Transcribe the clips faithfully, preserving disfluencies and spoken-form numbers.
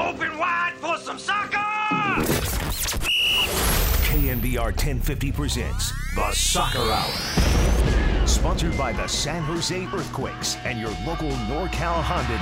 Open wide for some soccer! K N B R ten fifty presents The Soccer Hour. Sponsored by the San Jose Earthquakes and your local NorCal Honda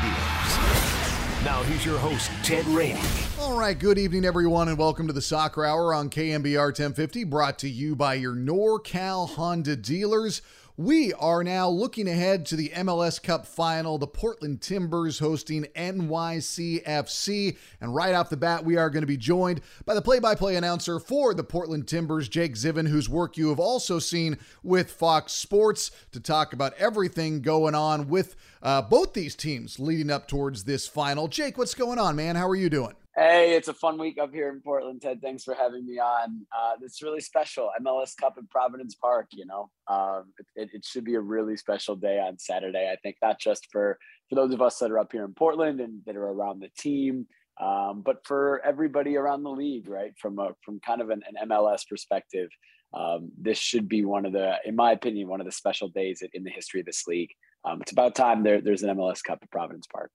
dealers. Now here's your host, Ted Rainey. All right, good evening, everyone, and welcome to the Soccer Hour on K N B R ten fifty, brought to you by your NorCal Honda dealers. We are now looking ahead to the M L S Cup final, the Portland Timbers hosting N Y C F C. And right off the bat, we are going to be joined by the play-by-play announcer for the Portland Timbers, Jake Ziven, whose work you have also seen with Fox Sports, to talk about everything going on with uh, both these teams leading up towards this final. Jake, what's going on, man? How are you doing? Hey, it's a fun week up here in Portland, Ted. Thanks for having me on. Uh, it's really special. M L S Cup in Providence Park, you know. Um, it, it should be a really special day on Saturday, I think, not just for, for those of us that are up here in Portland and that are around the team, um, but for everybody around the league, right? From a, from kind of an, an M L S perspective, um, this should be one of the, in my opinion, one of the special days in, in the history of this league. Um, it's about time there, there's an M L S Cup at Providence Park.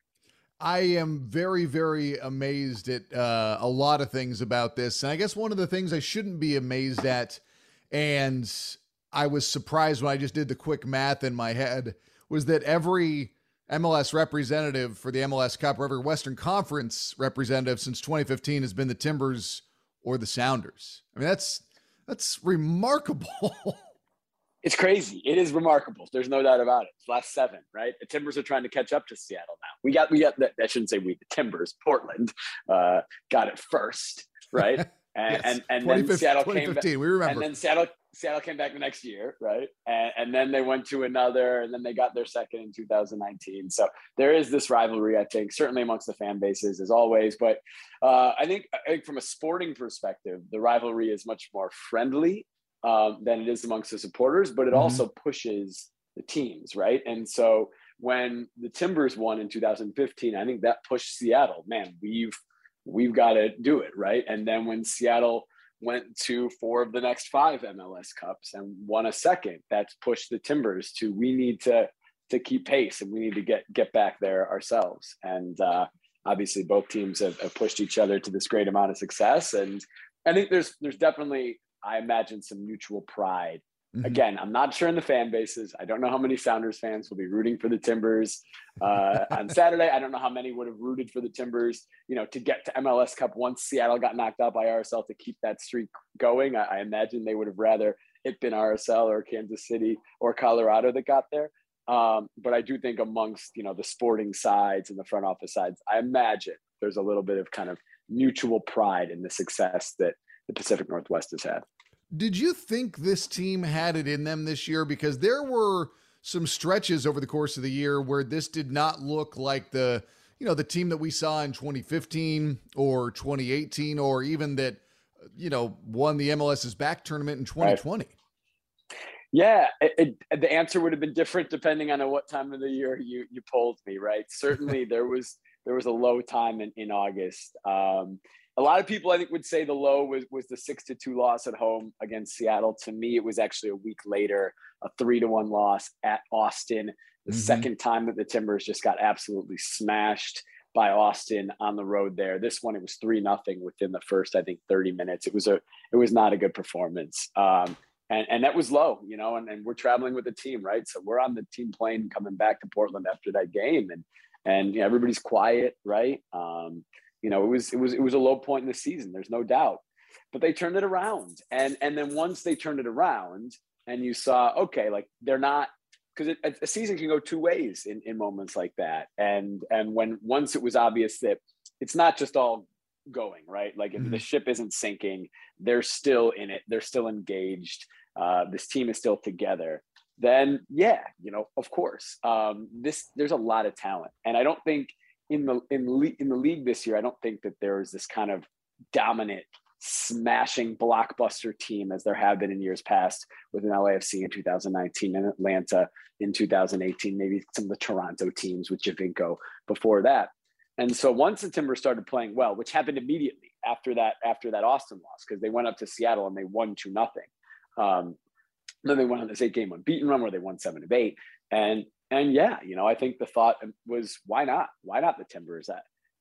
I am very, very amazed at uh, a lot of things about this. And I guess one of the things I shouldn't be amazed at, and I was surprised when I just did the quick math in my head, was that every M L S representative for the M L S Cup, or every Western Conference representative since twenty fifteen has been the Timbers or the Sounders. I mean, that's that's remarkable. It's crazy. It is remarkable. There's no doubt about it. It's last seven, right? The Timbers are trying to catch up to Seattle now. We got, we got that. I shouldn't say we, the Timbers, Portland, uh, got it first, right? And Yes. and, and then Seattle came back. We remember. And then Seattle, Seattle came back the next year, right? And, and then they went to another, and then they got their second in two thousand nineteen. So there is this rivalry, I think, certainly amongst the fan bases as always. But uh, I think, I think from a sporting perspective, the rivalry is much more friendly Um, than it is amongst the supporters, but it Mm-hmm. also pushes the teams, right? And so when the Timbers won in two thousand fifteen, I think that pushed Seattle. Man, we've we've got to do it, right? And then when Seattle went to four of the next five M L S Cups and won a second, that's pushed the Timbers to, we need to to keep pace and we need to get get back there ourselves. And uh, obviously, both teams have, have pushed each other to this great amount of success. And I think there's there's definitely, I imagine, some mutual pride. Mm-hmm. Again, I'm not sure in the fan bases. I don't know how many Sounders fans will be rooting for the Timbers uh, on Saturday. I don't know how many would have rooted for the Timbers, you know, to get to M L S Cup once Seattle got knocked out by R S L to keep that streak going. I, I imagine they would have rather it been R S L or Kansas City or Colorado that got there. Um, but I do think amongst, you know, the sporting sides and the front office sides, I imagine there's a little bit of kind of mutual pride in the success that the Pacific Northwest has had. Did you think this team had it in them this year? Because there were some stretches over the course of the year where this did not look like the, you know, the team that we saw in twenty fifteen or twenty eighteen, or even that, you know, won the M L S's back tournament in twenty twenty. Right. Yeah, it, it, the answer would have been different depending on what time of the year you you polled me, right? Certainly there was there was a low time in, in August. Um, A lot of people, I think, would say the low was, was the six to two loss at home against Seattle. To me, it was actually a week later, a three to one loss at Austin. The mm-hmm. second time that the Timbers just got absolutely smashed by Austin on the road there. This one, it was three nothing within the first, I think, thirty minutes. It was a, it was not a good performance. Um, and, and that was low, you know, and, and we're traveling with the team, right? So we're on the team plane coming back to Portland after that game, and, and you know, everybody's quiet, right? Um, You know, it was it was it was a low point in the season. There's no doubt, but they turned it around, and and then once they turned it around, and you saw, okay, like they're not, because a season can go two ways in, in moments like that, and and when once it was obvious that it's not just all going right, like if mm-hmm. the ship isn't sinking, they're still in it, they're still engaged. Uh, this team is still together. Then yeah, you know, of course, um, this there's a lot of talent, and I don't think. In the in le- in the league this year, I don't think that there is this kind of dominant, smashing blockbuster team as there have been in years past with an L A F C in two thousand nineteen and Atlanta in two thousand eighteen, maybe some of the Toronto teams with Javinko before that. And so once the Timbers started playing well, which happened immediately after that after that Austin loss, because they went up to Seattle and they won two nothing. Um, then they went on this eight game unbeaten run where they won seven of eight. And And yeah, you know, I think the thought was, why not? Why not the Timbers?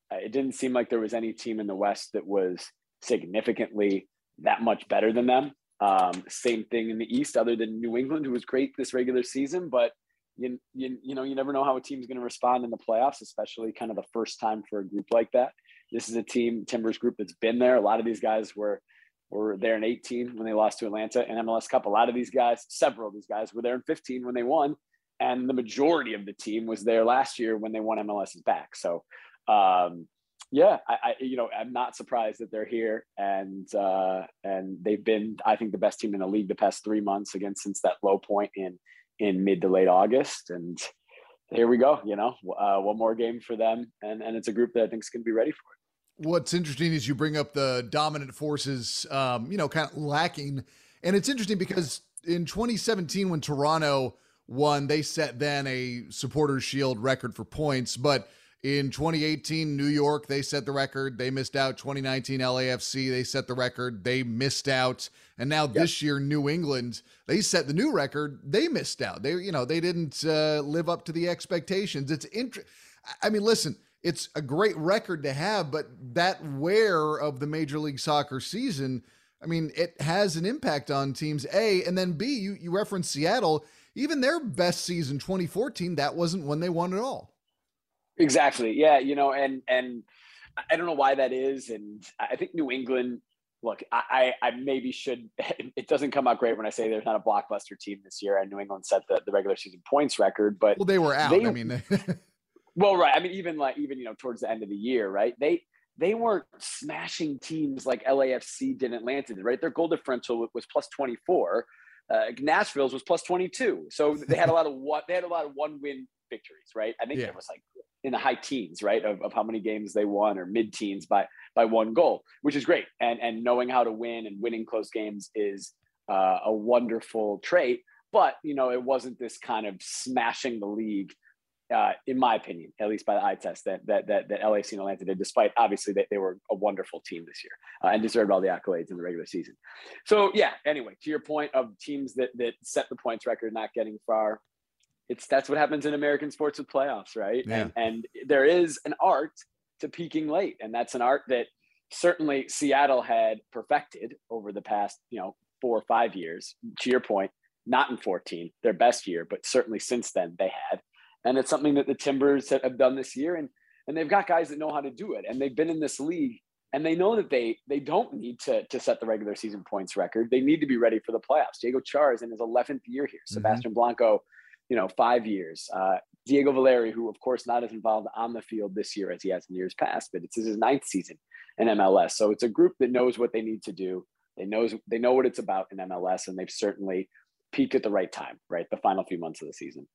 It didn't seem like there was any team in the West that was significantly that much better than them. Um, same thing in the East, other than New England, who was great this regular season. But, you, you, you know, you never know how a team's going to respond in the playoffs, especially kind of the first time for a group like that. This is a team, Timbers group, that's been there. A lot of these guys were were there in eighteen when they lost to Atlanta in M L S Cup. A lot of these guys, several of these guys were there in fifteen when they won. And the majority of the team was there last year when they won M L S's back. So, um, yeah, I, I, you know, I'm not surprised that they're here, and uh, and they've been, I think, the best team in the league the past three months again since that low point in in mid to late August. And here we go. You know, uh, one more game for them, and and it's a group that I think is going to be ready for it. What's interesting is you bring up the dominant forces, um, you know, kind of lacking, and it's interesting because in twenty seventeen when Toronto won, they set then a Supporters Shield record for points, but in twenty eighteen, New York, they set the record. They missed out. twenty nineteen, L A F C, they set the record. They missed out. And now yep. this year, New England, they set the new record. They missed out. They, you know, they didn't uh, live up to the expectations. It's int- I mean, listen, it's a great record to have, but that wear of the Major League Soccer season, I mean, it has an impact on teams, A, and then B, you, you referenced Seattle. Even their best season, twenty fourteen, that wasn't when they won it all. Exactly. Yeah. You know, and, and I don't know why that is. And I think New England, look, I, I maybe should, it doesn't come out great when I say there's not a blockbuster team this year, and New England set the, the regular season points record, but well, they were out. They, I mean, well, right. I mean, even like, even, you know, towards the end of the year, right. They, they weren't smashing teams like L A F C did, Atlanta did, right? Their goal differential was plus twenty-four. Uh, Nashville's was plus twenty-two. So they had a lot of what they had a lot of one win victories, right? I think yeah. it was like in the high teens, right, of, of how many games they won, or mid-teens by by one goal, which is great. And and knowing how to win and winning close games is uh, a wonderful trait. But, you know, it wasn't this kind of smashing the league, uh, in my opinion, at least by the eye test, that that that, that L A F C and Atlanta did, despite obviously that they were a wonderful team this year uh, and deserved all the accolades in the regular season. So, yeah, anyway, to your point of teams that that set the points record not getting far, it's that's what happens in American sports with playoffs, right? Yeah. And, and there is an art to peaking late, and that's an art that certainly Seattle had perfected over the past, you know, four or five years. To your point, not in fourteen, their best year, but certainly since then they had. And it's something that the Timbers have done this year, and and they've got guys that know how to do it, and they've been in this league, and they know that they they don't need to to set the regular season points record. They need to be ready for the playoffs. Diego Char is in his eleventh year here. Mm-hmm. Sebastian Blanco, you know, five years. Uh, Diego Valeri, who of course not as involved on the field this year as he has in years past, but it's his ninth season in M L S. So it's a group that knows what they need to do. They knows they know what it's about in M L S, and they've certainly peaked at the right time, right? The final few months of the season.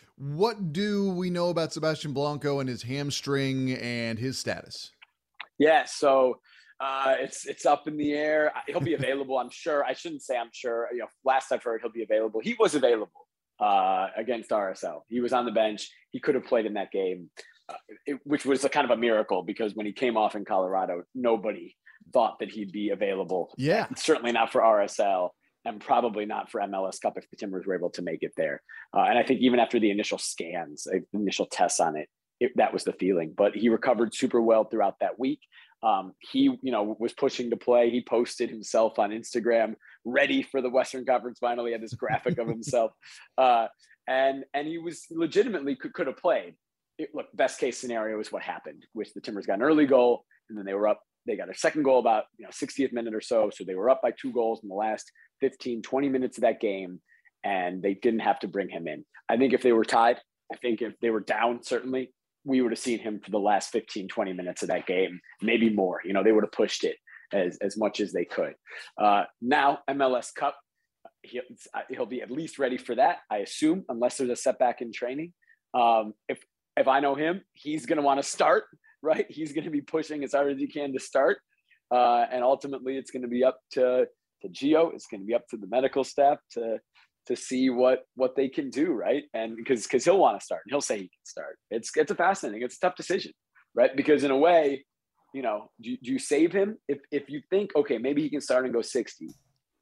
What do we know about Sebastian Blanco and his hamstring and his status? Yeah, so uh, it's it's up in the air. He'll be available, I'm sure. I shouldn't say I'm sure. You know, last I've heard, he'll be available. He was available uh, against R S L. He was on the bench. He could have played in that game, uh, it, which was a kind of a miracle, because when he came off in Colorado, nobody thought that he'd be available. Yeah, certainly not for R S L. And probably not for M L S Cup if the Timbers were able to make it there. Uh, and I think even after the initial scans, uh, initial tests on it, it, that was the feeling. But he recovered super well throughout that week. Um, he, you know, was pushing to play. He posted himself on Instagram, ready for the Western Conference Final. He had this graphic of himself, uh, and and he was legitimately could, could have played. It, look, best case scenario is what happened, which the Timbers got an early goal, and then they were up. They got a second goal about, you know, sixtieth minute or so. So they were up by two goals in the last fifteen, twenty minutes of that game, and they didn't have to bring him in. I think if they were tied, I think if they were down, certainly we would have seen him for the last fifteen, twenty minutes of that game, maybe more. You know, they would have pushed it as, as much as they could. Uh, now, M L S Cup, he'll, he'll be at least ready for that, I assume, unless there's a setback in training. Um, if, if I know him, he's going to want to start. Right, he's going to be pushing as hard as he can to start, uh, and ultimately, it's going to be up to to Gio. It's going to be up to the medical staff to to see what what they can do, right? And because because he'll want to start, and he'll say he can start. It's it's a fascinating, it's a tough decision, right? Because in a way, you know, do, do you save him if if you think, okay, maybe he can start and go sixty,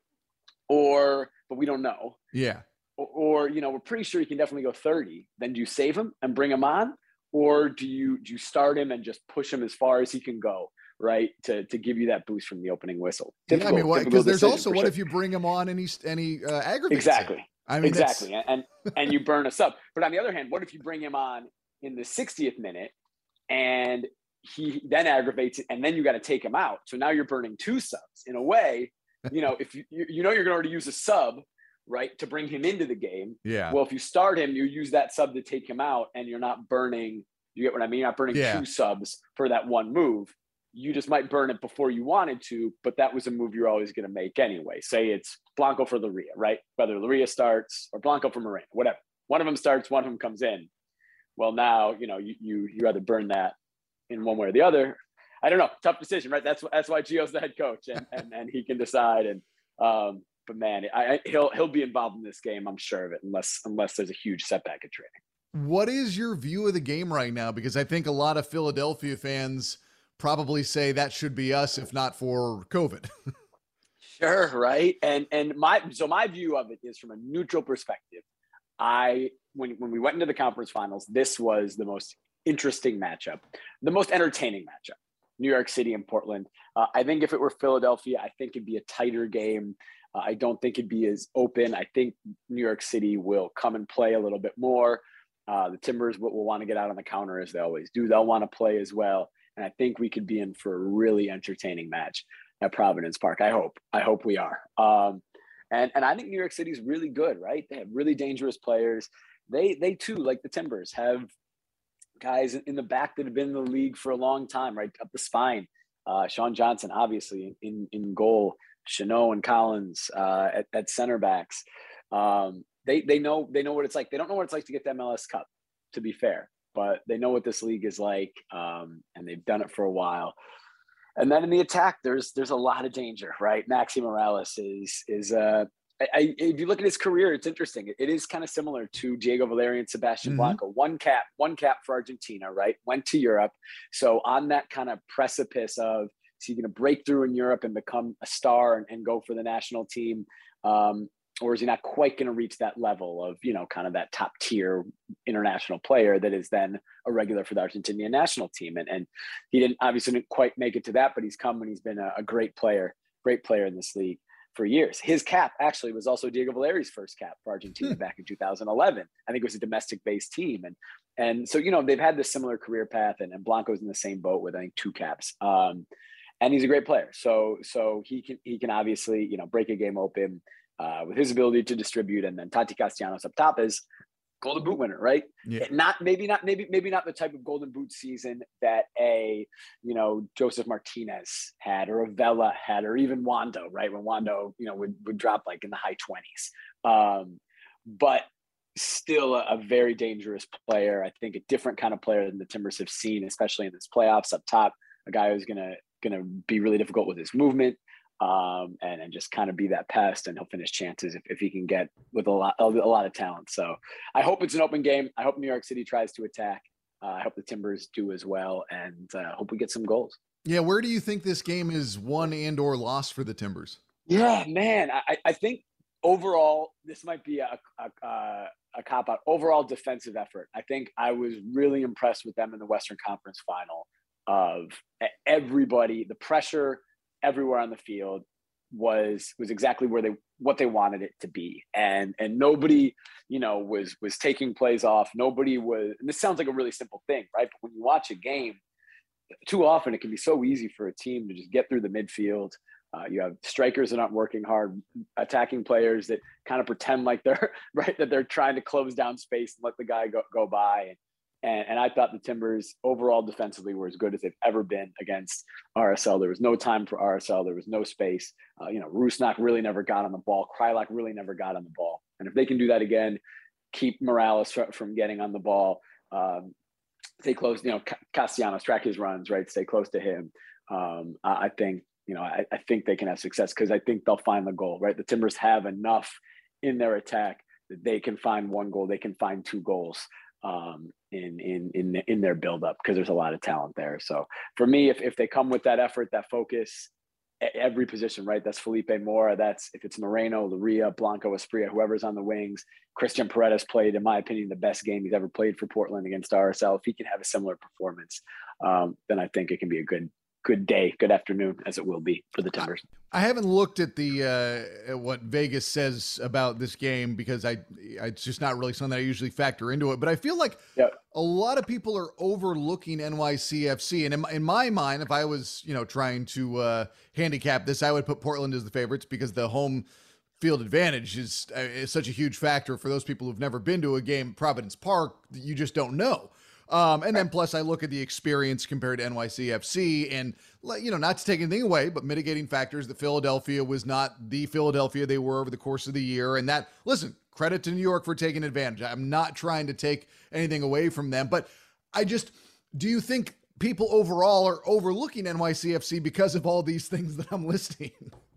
or but we don't know, yeah, or, or you know, we're pretty sure he can definitely go thirty. Then do you save him and bring him on? or do you do you start him and just push him as far as he can go, right, to to give you that boost from the opening whistle? Typical, yeah, I mean, because there's also what sure. if you bring him on and he and he uh, aggravates exactly. It? I mean, exactly, and, and and you burn a sub. But on the other hand, what if you bring him on in the sixtieth minute and he then aggravates it, and then you got to take him out? So now you're burning two subs in a way. You know, if you you know you're going to use a sub, right, to bring him into the game. Yeah. Well, if you start him, you use that sub to take him out, and you're not burning. You get what I mean? You're not burning yeah. two subs for that one move. You just might burn it before you wanted to, but that was a move you're always going to make anyway. Say it's Blanco for Loria, right? Whether Loria starts or Blanco for Moreno, whatever. One of them starts, one of them comes in. Well, now, you know, you you you either burn that in one way or the other. I don't know. Tough decision, right? That's that's why Gio's the head coach, and and, and he can decide. And um, but man, I, I, he'll he'll be involved in this game. I'm sure of it, unless unless there's a huge setback in training. What is your view of the game right now? Because I think a lot of Philadelphia fans probably say that should be us, if not for COVID. Sure, right. And and my so my view of it is from a neutral perspective. I when when we went into the conference finals, this was the most interesting matchup, the most entertaining matchup. New York City and Portland. Uh, I think if it were Philadelphia, I think it'd be a tighter game. Uh, I don't think it'd be as open. I think New York City will come and play a little bit more. Uh, the Timbers will, will want to get out on the counter as they always do. They'll want to play as well. And I think we could be in for a really entertaining match at Providence Park. I hope. I hope we are. Um, and and I think New York City is really good, right? They have really dangerous players. They they too, like the Timbers, have guys in the back that have been in the league for a long time, right up the spine. Uh, Sean Johnson, obviously in in goal. Chanot and Collins uh, at, at center backs. Um, they they know they know what it's like. They don't know what it's like to get the M L S Cup, to be fair, but they know what this league is like, um, and they've done it for a while. And then in the attack, there's there's a lot of danger, right? Maxi Morales is is uh, I, I, if you look at his career, it's interesting. It, it is kind of similar to Diego Valeri and Sebastian mm-hmm. Blanco. One cap, one cap for Argentina, right? Went to Europe, so on that kind of precipice of, is he going to break through in Europe and become a star and, and go for the national team? Um, or is he not quite going to reach that level of, you know, kind of that top tier international player that is then a regular for the Argentinian national team? And, and he didn't obviously didn't quite make it to that, but he's come and he's been a, a great player, great player in this league for years. His cap actually was also Diego Valeri's first cap for Argentina back in two thousand eleven. I think it was a domestic based team. And, and so, you know, they've had this similar career path, and, and Blanco's in the same boat with, I think, two caps. Um, And he's a great player. So so he can he can obviously, you know, break a game open uh, with his ability to distribute. And then Tati Castellanos up top is Golden Boot winner, right? Yeah. Not maybe not maybe maybe not the type of Golden Boot season that a, you know, Joseph Martinez had, or a Vela had, or even Wando, right? When Wando, you know, would would drop like in the high twenties. Um, but still a, a very dangerous player. I think a different kind of player than the Timbers have seen, especially in this playoffs up top. A guy who's gonna going to be really difficult with his movement, um, and, and just kind of be that pest, and he'll finish chances if, if he can get with a lot, a lot of talent. So I hope it's an open game. I hope New York City tries to attack. Uh, I hope the Timbers do as well, and uh, hope we get some goals. Yeah. Where do you think this game is won and or lost for the Timbers? Yeah, man. I, I think overall, this might be a, a, a, a cop-out. Overall defensive effort. I think I was really impressed with them in the Western Conference Final. Of everybody, the pressure everywhere on the field was was exactly where they what they wanted it to be, and and nobody, you know, was was taking plays off. Nobody was. And this sounds like a really simple thing, right? But when you watch a game, too often it can be so easy for a team to just get through the midfield. Uh, you have strikers that aren't working hard, attacking players that kind of pretend like they're right that they're trying to close down space and let the guy go go by. And, And, and I thought the Timbers overall defensively were as good as they've ever been against R S L. There was no time for R S L. There was no space. Uh, you know, Rusnak really never got on the ball. Krylak really never got on the ball. And if they can do that again, keep Morales from getting on the ball, um, stay close, you know, Castellanos, track his runs, right? Stay close to him. Um, I, I think, you know, I, I think they can have success because I think they'll find the goal, right? The Timbers have enough in their attack that they can find one goal. They can find two goals. Um, in in in in their buildup, because there's a lot of talent there. So for me, if if they come with that effort, that focus, every position, right? That's Felipe Mora. That's if it's Moreno, Luria, Blanco, Espria, whoever's on the wings. Christian Paredes played, in my opinion, the best game he's ever played for Portland against R S L. If he can have a similar performance, um, then I think it can be a good, good day, good afternoon, as it will be for the Timbers. I haven't looked at the uh, at what Vegas says about this game because I it's just not really something that I usually factor into it. But I feel like yep. a lot of people are overlooking N Y C F C, and in, in my mind, if I was you know trying to uh, handicap this, I would put Portland as the favorites because the home field advantage is, uh, is such a huge factor for those people who've never been to a game at Providence Park. You just don't know. Um, and then plus I look at the experience compared to N Y C F C and, you know, not to take anything away, but mitigating factors that Philadelphia was not the Philadelphia they were over the course of the year. And that, listen, credit to New York for taking advantage. I'm not trying to take anything away from them, but I just, do you think people overall are overlooking N Y C F C because of all these things that I'm listing?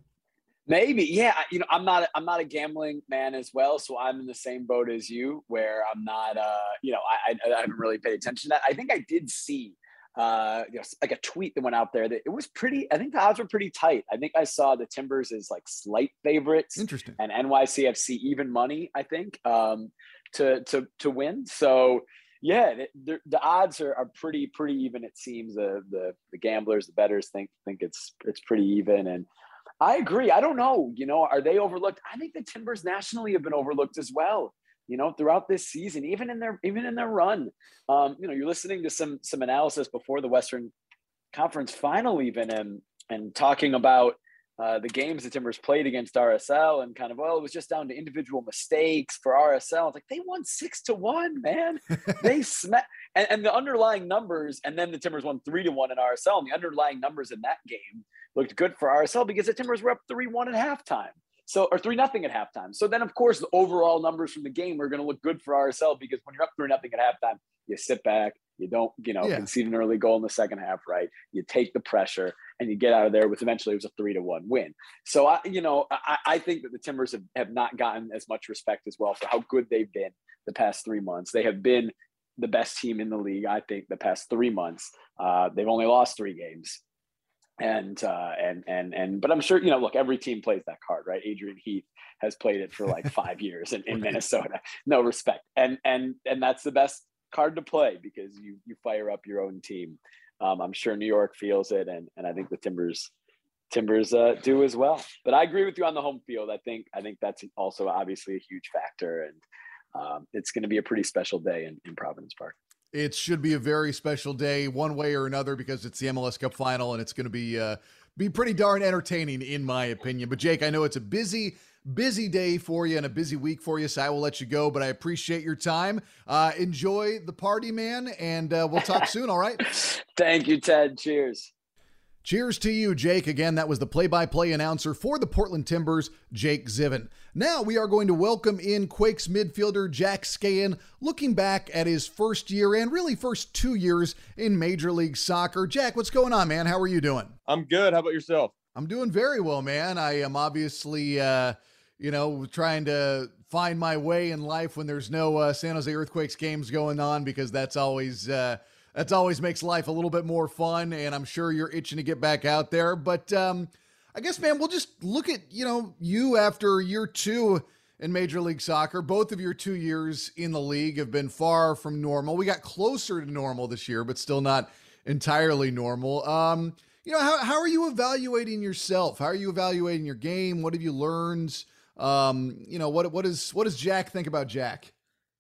Maybe. Yeah. You know, I'm not, I'm not a gambling man as well. So I'm in the same boat as you where I'm not, uh, you know, I, I, I haven't really paid attention to that. I think I did see, uh, you know, like a tweet that went out there that it was pretty, I think the odds were pretty tight. I think I saw the Timbers as like slight favorites. Interesting. And N Y C F C even money, I think, um, to, to, to win. So yeah, the, the odds are, are pretty, pretty even. It seems the, the, the gamblers, the bettors think, think it's, it's pretty even. And I agree. I don't know. You know, are they overlooked? I think the Timbers nationally have been overlooked as well. You know, throughout this season, even in their even in their run. Um, you know, you're listening to some some analysis before the Western Conference Final, even and and talking about uh, the games the Timbers played against R S L, and kind of well, it was just down to individual mistakes for R S L. It's like they won six to one, man. They smacked, and, and the underlying numbers, and then the Timbers won three to one in R S L, and the underlying numbers in that game looked good for R S L because the Timbers were up three one at halftime. So, or three nothing at halftime. So then of course the overall numbers from the game are going to look good for R S L because when you're up three nothing at halftime, you sit back, you don't, you know, yeah. concede an early goal in the second half, right? You take the pressure and you get out of there with eventually it was a three to one win. So I, you know, I, I think that the Timbers have, have not gotten as much respect as well for how good they've been the past three months. They have been the best team in the league, I think, the past three months. Uh, they've only lost three games. And, uh, and, and, and, but I'm sure, you know, look, every team plays that card, right? Adrian Heath has played it for like five years in, in Minnesota, no respect. And, and, and that's the best card to play because you, you fire up your own team. Um, I'm sure New York feels it. And, and I think the Timbers, Timbers uh, do as well, but I agree with you on the home field. I think, I think that's also obviously a huge factor and um, it's going to be a pretty special day in, in Providence Park. It should be a very special day one way or another because it's the M L S Cup final and it's going to be uh, be pretty darn entertaining in my opinion. But Jake, I know it's a busy, busy day for you and a busy week for you, so I will let you go, but I appreciate your time. Uh, enjoy the party, man, and uh, we'll talk soon, all right? Thank you, Ted. Cheers. Cheers to you, Jake. Again, that was the play-by-play announcer for the Portland Timbers, Jake Ziven. Now we are going to welcome in Quakes midfielder Jack Skahan, looking back at his first year and really first two years in Major League Soccer. Jack, what's going on, man? How are you doing? I'm good. How about yourself? I'm doing very well, man. I am obviously, uh, you know, trying to find my way in life when there's no uh, San Jose Earthquakes games going on because that's always... Uh, That's always makes life a little bit more fun, and I'm sure you're itching to get back out there. But um, I guess, man, we'll just look at, you know, you after year two in Major League Soccer. Both of your two years in the league have been far from normal. We got closer to normal this year, but still not entirely normal. Um, you know, how, how are you evaluating yourself? How are you evaluating your game? What have you learned? Um, you know, what what is what does Jack think about Jack?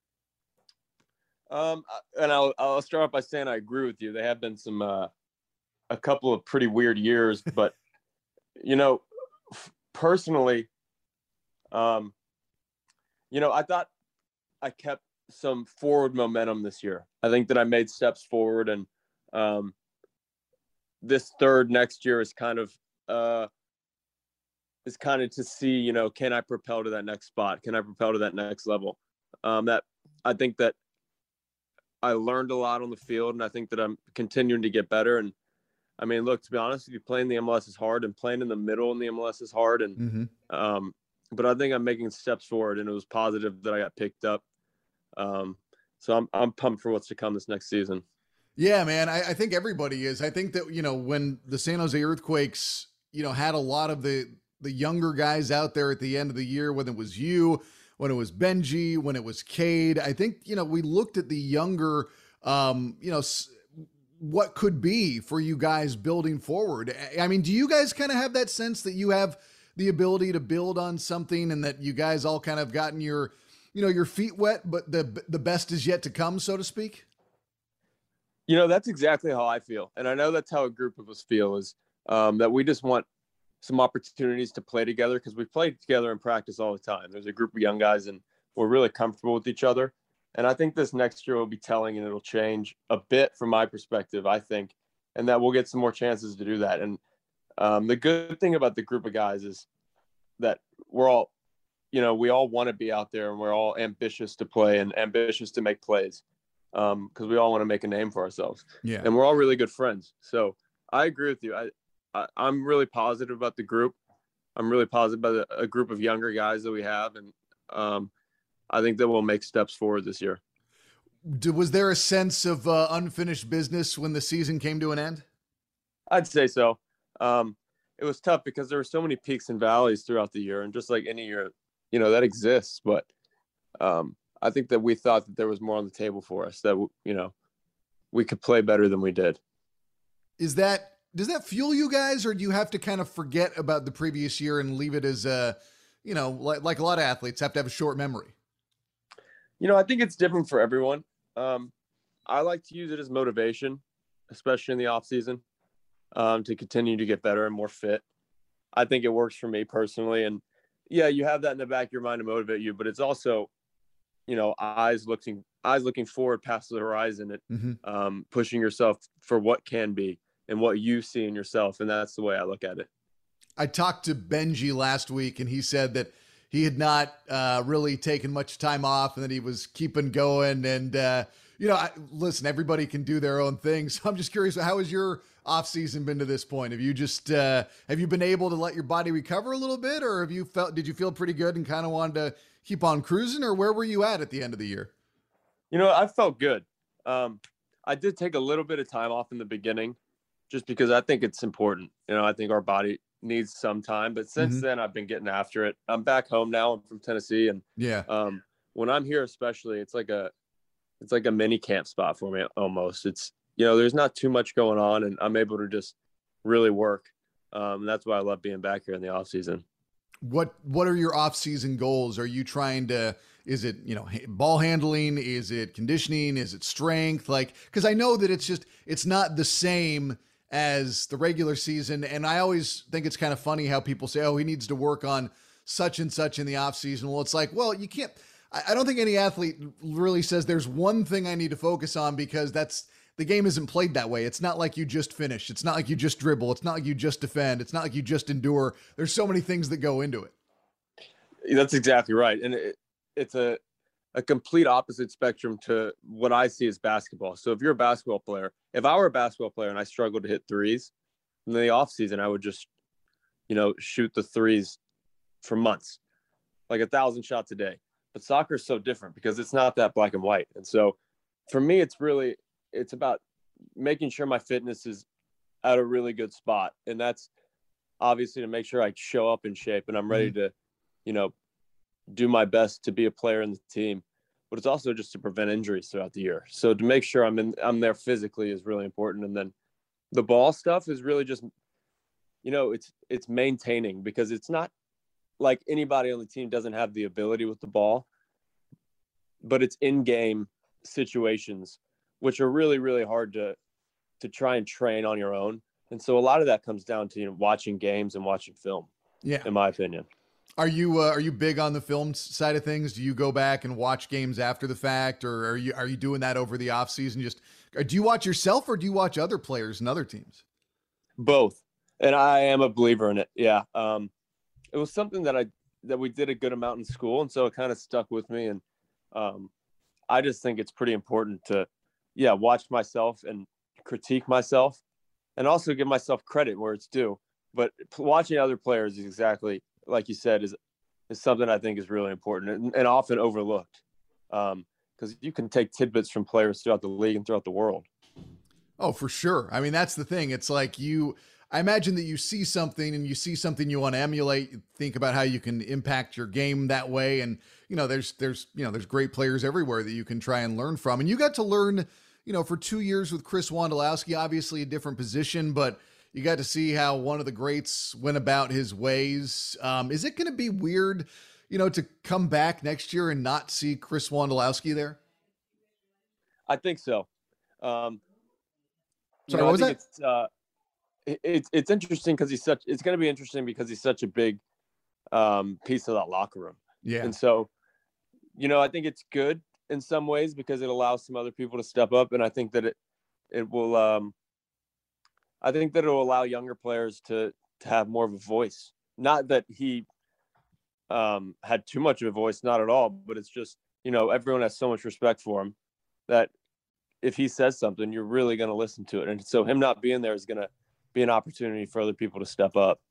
Um, and I'll, I'll start off by saying I agree with you. They have been some, uh, a couple of pretty weird years, but, you know, f- personally, um, you know, I thought I kept some forward momentum this year. I think that I made steps forward and, um, this third next year is kind of, uh, is kind of to see, you know, can I propel to that next spot? Can I propel to that next level? Um, that I think that, I learned a lot on the field, and I think that I'm continuing to get better. And I mean, look, to be honest with you, playing the M L S is hard, and playing in the middle in the M L S is hard. And, mm-hmm. um, but I think I'm making steps forward, and it was positive that I got picked up. Um, so I'm, I'm pumped for what's to come this next season. Yeah, man. I, I think everybody is. I think that, you know, when the San Jose Earthquakes you know, had a lot of the, the younger guys out there at the end of the year, whether it was you, when it was Benji, when it was Cade. I think, you know, we looked at the younger, um, you know, s- what could be for you guys building forward. I mean, do you guys kind of have that sense that you have the ability to build on something and that you guys all kind of gotten your, you know, your feet wet, but the, the best is yet to come, so to speak? You know, that's exactly how I feel. And I know that's how a group of us feel, is um, that we just want some opportunities to play together, because we've played together in practice all the time. There's a group of young guys and we're really comfortable with each other. And I think this next year will be telling, and it'll change a bit from my perspective, I think, and that we'll get some more chances to do that. And um, the good thing about the group of guys is that we're all, you know, we all want to be out there and we're all ambitious to play and ambitious to make plays, um, because we all want to make a name for ourselves. Yeah. And we're all really good friends. So I agree with you. I, I I'm really positive about the group. I'm really positive about a, a group of younger guys that we have. And um, I think that we'll make steps forward this year. Was there a sense of uh, unfinished business when the season came to an end? I'd say so. Um, it was tough because there were so many peaks and valleys throughout the year, and just like any year, you know, that exists. But um, I think that we thought that there was more on the table for us, that, you know, we could play better than we did. Is that, does that fuel you guys, or do you have to kind of forget about the previous year and leave it as a, you know, like, like a lot of athletes have to have a short memory? You know, I think it's different for everyone. Um, I like to use it as motivation, especially in the off season, um, to continue to get better and more fit. I think it works for me personally. And yeah, you have that in the back of your mind to motivate you, but it's also, you know, eyes looking, eyes looking forward past the horizon and mm-hmm. um, pushing yourself for what can be and what you see in yourself. And that's the way I look at it. I talked to Benji last week and he said that he had not uh, really taken much time off and that he was keeping going. And, uh, you know, I, listen, everybody can do their own thing. So I'm just curious, how has your off season been to this point? Have you just, uh, have you been able to let your body recover a little bit, or have you felt, did you feel pretty good and kind of wanted to keep on cruising, or where were you at at the end of the year? You know, I felt good. Um, I did take a little bit of time off in the beginning just because I think it's important. You know, I think our body needs some time, but since mm-hmm. then I've been getting after it. I'm back home now. I'm from Tennessee. And yeah, um, when I'm here, especially, it's like a, it's like a mini camp spot for me almost. It's, you know, there's not too much going on and I'm able to just really work. Um, that's why I love being back here in the off season. What, what are your off season goals? Are you trying to, is it, you know, ball handling? Is it conditioning? Is it strength? Like, cause I know that it's just, it's not the same as the regular season. And I always think it's kind of funny how people say, oh, he needs to work on such and such in the off season. Well, it's like, well, you can't, I, I don't think any athlete really says there's one thing I need to focus on, because that's, the game isn't played that way. It's not like you just finish. It's not like you just dribble. It's not like you just defend. It's not like you just endure. There's so many things that go into it. That's exactly right. And it, it's a, a complete opposite spectrum to what I see as basketball. So if you're a basketball player, if I were a basketball player and I struggled to hit threes in the off season, I would just, you know, shoot the threes for months, like a thousand shots a day. But soccer is so different because it's not that black and white. And so for me, it's really, it's about making sure my fitness is at a really good spot. And that's obviously to make sure I show up in shape and I'm ready to, you know, do my best to be a player in the team, but it's also just to prevent injuries throughout the year. So to make sure I'm in, I'm there physically is really important. And then the ball stuff is really just, you know, it's, it's maintaining, because it's not like anybody on the team doesn't have the ability with the ball, but it's in-game situations, which are really, really hard to, to try and train on your own. And so a lot of that comes down to, you know, watching games and watching film, yeah, in my opinion. Are you, uh, are you big on the film side of things? Do you go back and watch games after the fact, or are you, are you doing that over the off season? Just, do you watch yourself or do you watch other players and other teams? Both. And I am a believer in it. Yeah. Um, it was something that I, that we did a good amount in school. And so it kind of stuck with me. And um, I just think it's pretty important to, yeah, watch myself and critique myself and also give myself credit where it's due. But watching other players is exactly, like you said, is is something I think is really important and, and often overlooked, because um, you can take tidbits from players throughout the league and throughout the world. Oh, for sure. I mean, that's the thing. It's like you, I imagine that you see something and you see something you want to emulate, you think about how you can impact your game that way. And, you know, there's, there's, you know, there's great players everywhere that you can try and learn from. And you got to learn, you know, for two years with Chris Wondolowski, obviously a different position, but you got to see how one of the greats went about his ways. Um, is it going to be weird, you know, to come back next year and not see Chris Wondolowski there? I think so. Um, Sorry, know, what was that? It's, uh, it, it's it's interesting because he's such. It's going to be interesting because he's such a big um, piece of that locker room. Yeah, and so, you know, I think it's good in some ways because it allows some other people to step up, and I think that it it will. Um, I think that it will allow younger players to to have more of a voice. Not that he um, had too much of a voice, not at all, but it's just, you know, everyone has so much respect for him that if he says something, you're really going to listen to it. And so him not being there is going to be an opportunity for other people to step up.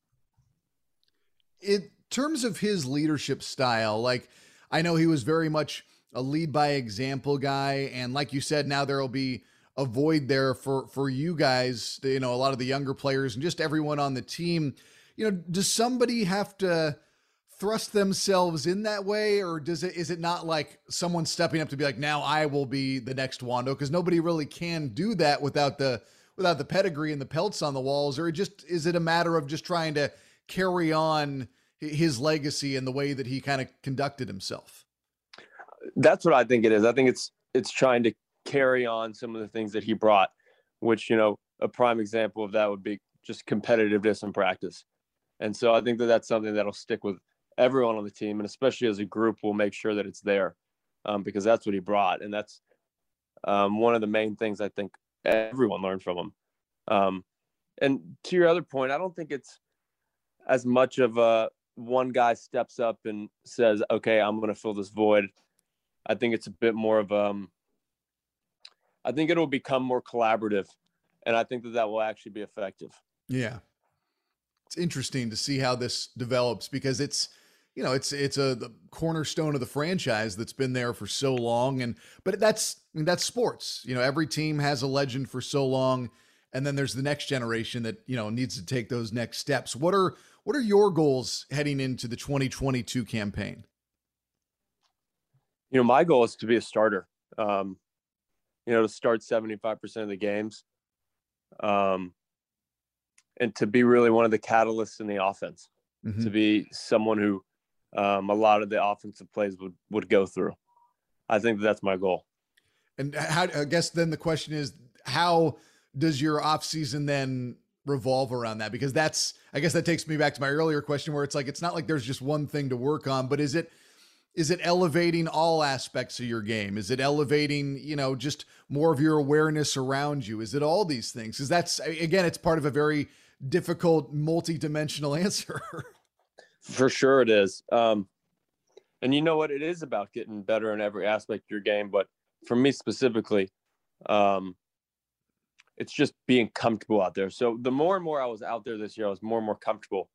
In terms of his leadership style, like, I know he was very much a lead by example guy. And like you said, now there'll be a void there for, for you guys, you know, a lot of the younger players and just everyone on the team. You know, does somebody have to thrust themselves in that way, or does it, is it not like someone stepping up to be like, now I will be the next Wondo? Cause nobody really can do that without the, without the pedigree and the pelts on the walls. Or it just, is it a matter of just trying to carry on his legacy and the way that he kind of conducted himself? That's what I think it is. I think it's, it's trying to carry on some of the things that he brought, which, you know, a prime example of that would be just competitiveness in practice. And so I think that that's something that'll stick with everyone on the team, and especially as a group, we'll make sure that it's there um, because that's what he brought. And that's um, one of the main things I think everyone learned from him. Um, and to your other point, I don't think it's as much of a one guy steps up and says, okay, I'm going to fill this void. I think it's a bit more of, um, I think it'll become more collaborative, and I think that that will actually be effective. Yeah. It's interesting to see how this develops because it's, you know, it's, it's a the cornerstone of the franchise that's been there for so long. And, but that's, I mean, that's sports. You know, every team has a legend for so long. And then there's the next generation that, you know, needs to take those next steps. What are, what are your goals heading into the twenty twenty-two campaign? You know, my goal is to be a starter, um, you know, to start seventy-five percent of the games, um, and to be really one of the catalysts in the offense, mm-hmm. to be someone who um, a lot of the offensive plays would, would go through. I think that's my goal. And how, I guess then the question is, how does your off season then revolve around that? Because that's, I guess that takes me back to my earlier question where it's like, it's not like there's just one thing to work on, but is it, is it elevating all aspects of your game? Is it elevating, you know, just more of your awareness around you? Is it all these things? Because that's, again, it's part of a very difficult, multi-dimensional answer. For sure it is. Um, and you know what? It is about getting better in every aspect of your game. But for me specifically, um, it's just being comfortable out there. So the more and more I was out there this year, I was more and more comfortable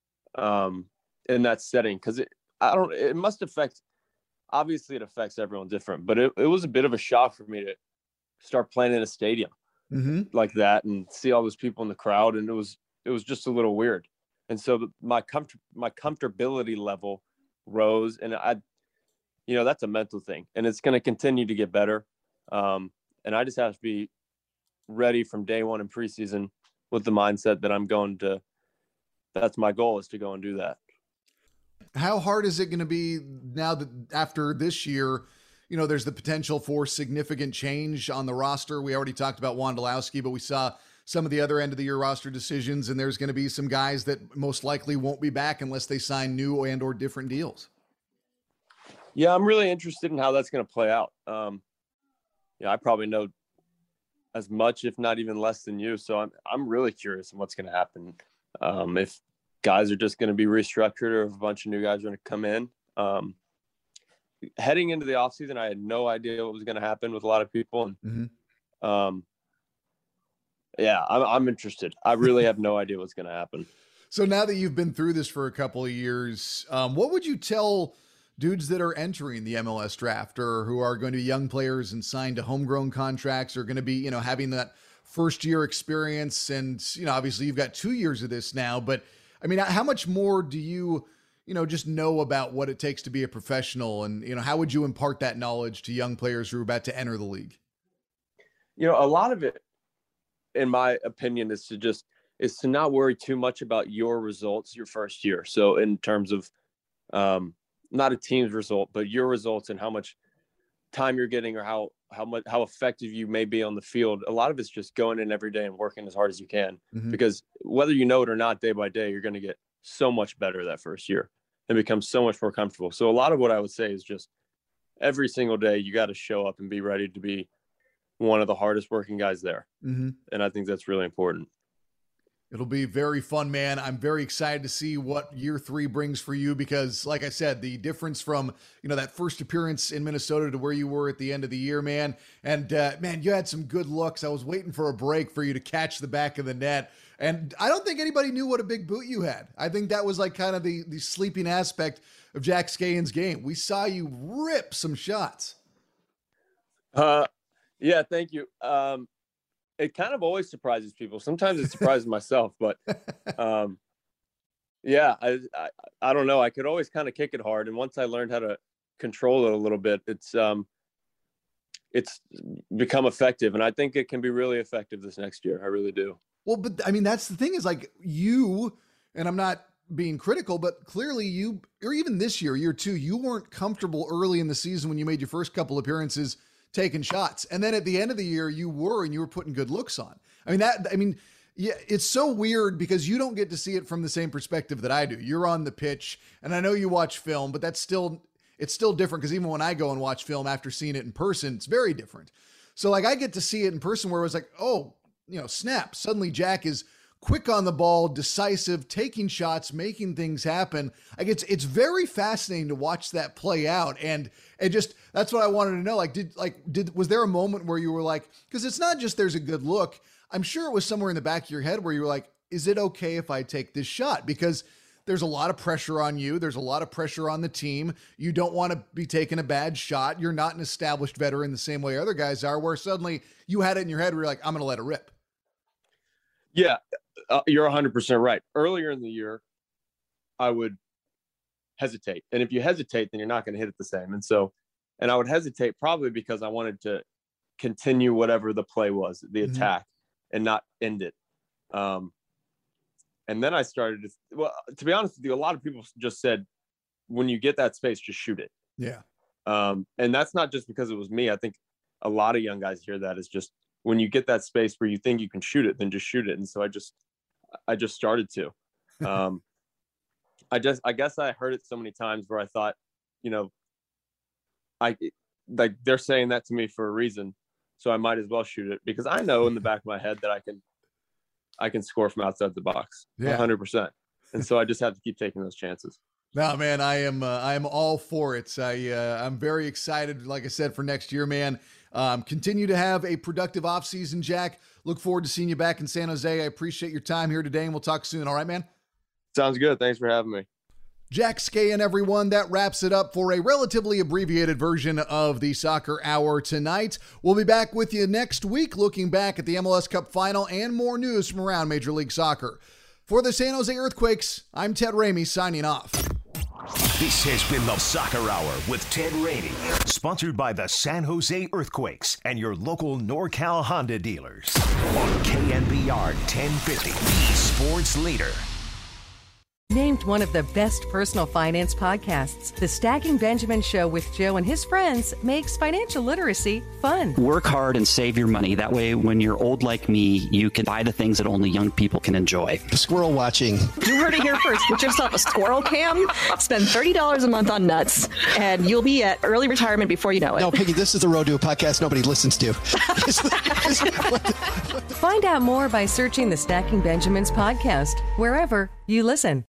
um, in that setting. Because it, I don't, it must affect, obviously it affects everyone different, but it, it was a bit of a shock for me to start playing in a stadium mm-hmm. like that and see all those people in the crowd. And it was, it was just a little weird. And so my comfort, my comfortability level rose, and I, you know, that's a mental thing, and it's going to continue to get better. Um, and I just have to be ready from day one in preseason with the mindset that I'm going to, that's my goal, is to go and do that. How hard is it going to be now that after this year, you know, there's the potential for significant change on the roster? We already talked about Wondolowski, but we saw some of the other end of the year roster decisions, and there's going to be some guys that most likely won't be back unless they sign new and or different deals. Yeah, I'm really interested in how that's going to play out. Um, yeah, I probably know as much, if not even less than you. So I'm, I'm really curious on what's going to happen. Um, if guys are just going to be restructured or if a bunch of new guys are going to come in. Um, heading into the offseason, I had no idea what was going to happen with a lot of people. And, mm-hmm. um, yeah, I'm, I'm interested. I really have no idea what's going to happen. So now that you've been through this for a couple of years, um, what would you tell dudes that are entering the M L S draft or who are going to be young players and signed to homegrown contracts, or going to be, you know, having that first year experience. And, you know, obviously you've got two years of this now, but I mean, how much more do you, you know, just know about what it takes to be a professional? And, you know, how would you impart that knowledge to young players who are about to enter the league? You know, a lot of it, in my opinion, is to just, is to not worry too much about your results your first year. So in terms of um, not a team's result, but your results and how much time you're getting or how, how much, how effective you may be on the field. A lot of it's just going in every day and working as hard as you can, mm-hmm. because whether you know it or not, day by day, you're going to get so much better that first year and become so much more comfortable. So a lot of what I would say is just every single day, you got to show up and be ready to be one of the hardest working guys there. Mm-hmm. And I think that's really important. It'll be very fun, man. I'm very excited to see what year three brings for you because, like I said, the difference from, you know, that first appearance in Minnesota to where you were at the end of the year, man. And, uh, man, you had some good looks. I was waiting for a break for you to catch the back of the net. And I don't think anybody knew what a big boot you had. I think that was like kind of the, the sleeping aspect of Jack Skahan's game. We saw you rip some shots. Uh, yeah, thank you. Um, It kind of always surprises people. Sometimes it surprises myself, but um, yeah, I, I I don't know. I could always kind of kick it hard, and once I learned how to control it a little bit, it's um, it's become effective, and I think it can be really effective this next year. I really do. Well, but I mean, that's the thing is like you, and I'm not being critical, but clearly you, or even this year, year two, you weren't comfortable early in the season when you made your first couple appearances taking shots. And then at the end of the year, you were, and you were putting good looks on. I mean, that, I mean, yeah, it's so weird because you don't get to see it from the same perspective that I do. You're on the pitch, and I know you watch film, but that's still, it's still different because even when I go and watch film after seeing it in person, it's very different. So like I get to see it in person where it was like, oh, you know, snap. Suddenly Jack is quick on the ball, decisive, taking shots, making things happen. Like it's, it's very fascinating to watch that play out. And it just, that's what I wanted to know. Like, did, like, did, was there a moment where you were like, cause it's not just, there's a good look. I'm sure it was somewhere in the back of your head where you were like, is it okay if I take this shot? Because there's a lot of pressure on you. There's a lot of pressure on the team. You don't want to be taking a bad shot. You're not an established veteran the same way other guys are, where suddenly you had it in your head where you're like, I'm going to let it rip. Yeah. Uh, you're one hundred percent right. Earlier in the year, I would hesitate. And if you hesitate, then you're not going to hit it the same. And so, and I would hesitate probably because I wanted to continue whatever the play was, the mm-hmm. attack, and not end it. Um, and then I started to, well, to be honest with you, a lot of people just said, when you get that space, just shoot it. Yeah. Um, and that's not just because it was me. I think a lot of young guys hear that is just, when you get that space where you think you can shoot it, then just shoot it. And so I just, I just started to, um, I just, I guess I heard it so many times where I thought, you know, I like they're saying that to me for a reason. So I might as well shoot it because I know in the back of my head that I can, I can score from outside the box. Yeah. one hundred percent. And so I just have to keep taking those chances. No, man, I am, uh, I am all for it. I, uh, I'm very excited, like I said, for next year, man. Um, continue to have a productive offseason, Jack. Look forward to seeing you back in San Jose. I appreciate your time here today, and we'll talk soon. All right, man? Sounds good. Thanks for having me. Jack Skahan, everyone. That wraps it up for a relatively abbreviated version of the Soccer Hour tonight. We'll be back with you next week, looking back at the M L S Cup Final and more news from around Major League Soccer. For the San Jose Earthquakes, I'm Ted Ramey signing off. This has been the Soccer Hour with Ted Ramey, sponsored by the San Jose Earthquakes and your local NorCal Honda dealers on K N B R ten fifty, the sports leader. Named one of the best personal finance podcasts, The Stacking Benjamin Show with Joe and his friends makes financial literacy fun. Work hard and save your money. That way, when you're old like me, you can buy the things that only young people can enjoy. Squirrel watching. You heard it here first. Get yourself a squirrel cam, spend thirty dollars a month on nuts, and you'll be at early retirement before you know it. No, Piggy, this is the road to a podcast nobody listens to. Find out more by searching the Stacking Benjamins podcast, wherever you listen.